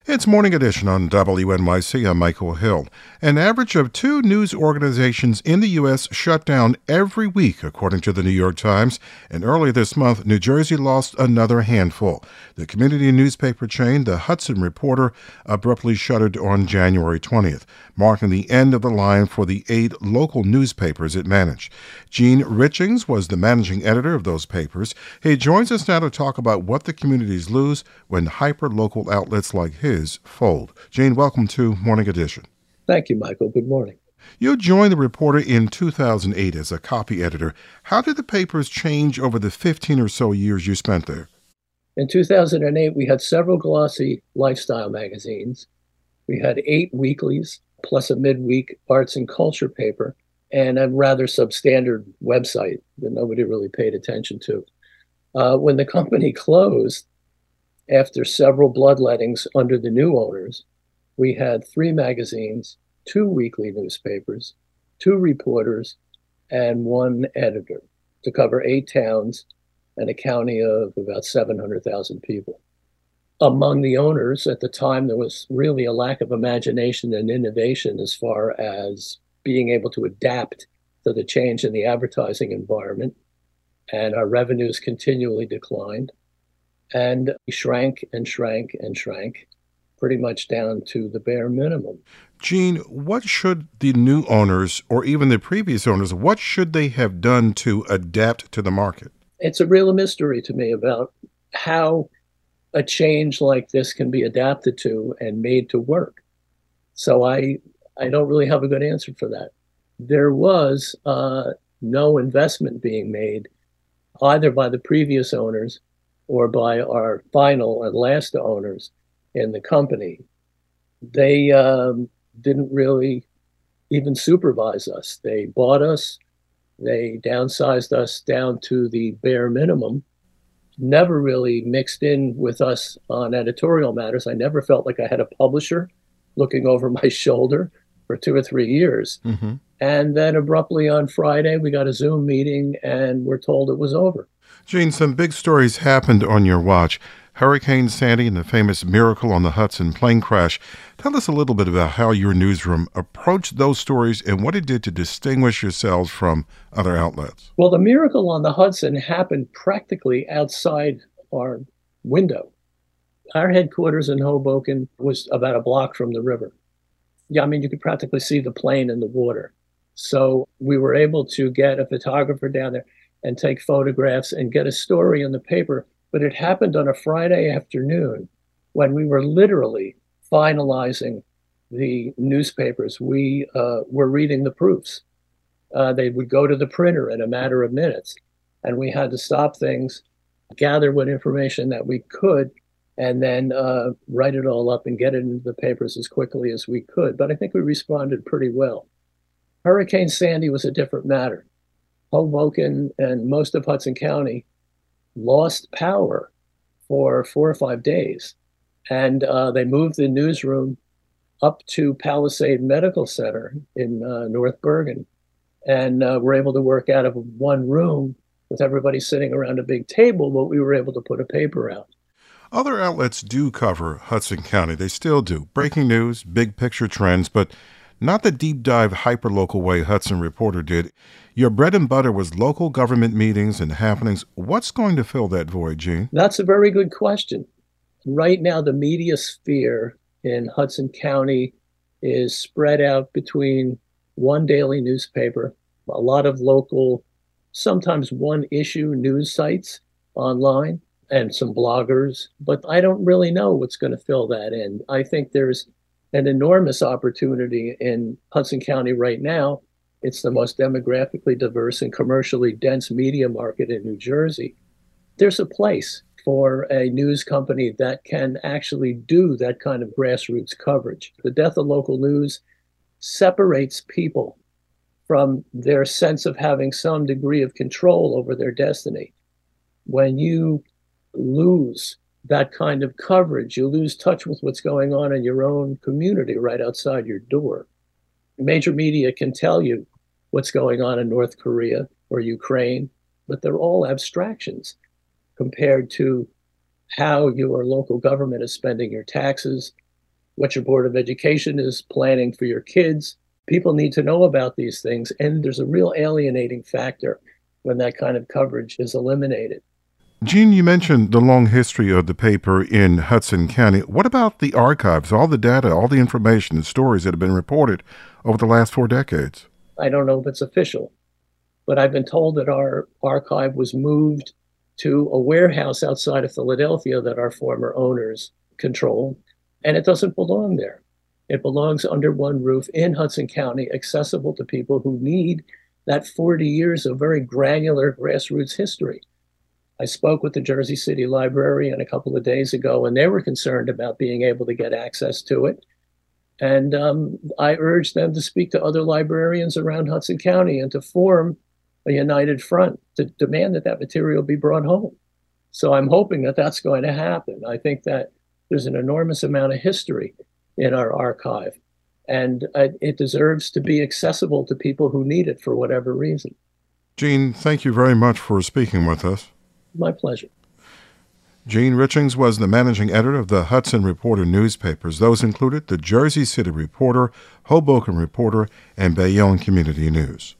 It's Morning Edition on WNYC. I'm Michael Hill. An average of 2 news organizations in the U.S. shut down every week, according to the New York Times. And earlier this month, New Jersey lost another handful. The community newspaper chain, the Hudson Reporter, abruptly shuttered on January 20th, marking the end of the line for the 8 local newspapers it managed. Gene Richings was the managing editor of those papers. He joins us now to talk about what the communities lose when hyper-local outlets like his fold. Gene, welcome to Morning Edition. Thank you, Michael. Good morning. You joined the Reporter in 2008 as a copy editor. How did the papers change over the 15 or so years you spent there? In 2008, we had several glossy lifestyle magazines. We had 8 weeklies, plus a midweek arts and culture paper, and a rather substandard website that nobody really paid attention to. When the company closed, after several bloodlettings under the new owners, we had 3 magazines, 2 weekly newspapers, 2 reporters, and 1 editor to cover 8 towns and a county of about 700,000 people. Among the owners at the time, there was really a lack of imagination and innovation as far as being able to adapt to the change in the advertising environment, and our revenues continually declined. And we shrank and shrank and shrank, pretty much down to the bare minimum. Gene, what should the new owners, or even the previous owners, what should they have done to adapt to the market? It's a real mystery to me about how a change like this can be adapted to and made to work. So I don't really have a good answer for that. There was no investment being made either by the previous owners or by our final and last owners in the company. They didn't really even supervise us. They bought us, they downsized us down to the bare minimum, never really mixed in with us on editorial matters. I never felt like I had a publisher looking over my shoulder for 2 or 3 years. Mm-hmm. And then abruptly on Friday, we got a Zoom meeting and we're told it was over. Gene, some big stories happened on your watch. Hurricane Sandy and the famous Miracle on the Hudson plane crash. Tell us a little bit about how your newsroom approached those stories and what it did to distinguish yourselves from other outlets. Well, the Miracle on the Hudson happened practically outside our window. Our headquarters in Hoboken was about a block from the river. Yeah, I mean, you could practically see the plane in the water. So we were able to get a photographer down there and take photographs and get a story in the paper. But it happened on a Friday afternoon when we were literally finalizing the newspapers. We were reading the proofs. They would go to the printer in a matter of minutes. And we had to stop things, gather what information that we could, and then write it all up and get it into the papers as quickly as we could. But I think we responded pretty well. Hurricane Sandy was a different matter. Hoboken and most of Hudson County lost power for 4 or 5 days. And they moved the newsroom up to Palisade Medical Center in North Bergen. And were able to work out of one room with everybody sitting around a big table, but we were able to put a paper out. Other outlets do cover Hudson County. They still do. Breaking news, big picture trends, but not the deep dive hyperlocal way Hudson Reporter did. Your bread and butter was local government meetings and happenings. What's going to fill that void, Gene? That's a very good question. Right now, the media sphere in Hudson County is spread out between one daily newspaper, a lot of local, sometimes one issue news sites online, and some bloggers. But I don't really know what's going to fill that in. I think there's an enormous opportunity in Hudson County right now. It's the most demographically diverse and commercially dense media market in New Jersey. There's a place for a news company that can actually do that kind of grassroots coverage. The death of local news separates people from their sense of having some degree of control over their destiny. When you lose that kind of coverage, you lose touch with what's going on in your own community right outside your door. Major media can tell you what's going on in North Korea or Ukraine, but they're all abstractions compared to how your local government is spending your taxes, what your Board of Education is planning for your kids. People need to know about these things, and there's a real alienating factor when that kind of coverage is eliminated. Gene, you mentioned the long history of the paper in Hudson County. What about the archives, all the data, all the information and stories that have been reported over the last 4 decades? I don't know if it's official, but I've been told that our archive was moved to a warehouse outside of Philadelphia that our former owners control, and it doesn't belong there. It belongs under one roof in Hudson County, accessible to people who need that 40 years of very granular grassroots history. I spoke with the Jersey City Librarian a couple of days ago, and they were concerned about being able to get access to it. And I urged them to speak to other librarians around Hudson County and to form a united front to demand that that material be brought home. So I'm hoping that that's going to happen. I think that there's an enormous amount of history in our archive, and it deserves to be accessible to people who need it for whatever reason. Gene, thank you very much for speaking with us. My pleasure. Gene Richings was the managing editor of the Hudson Reporter newspapers. Those included the Jersey City Reporter, Hoboken Reporter, and Bayonne Community News.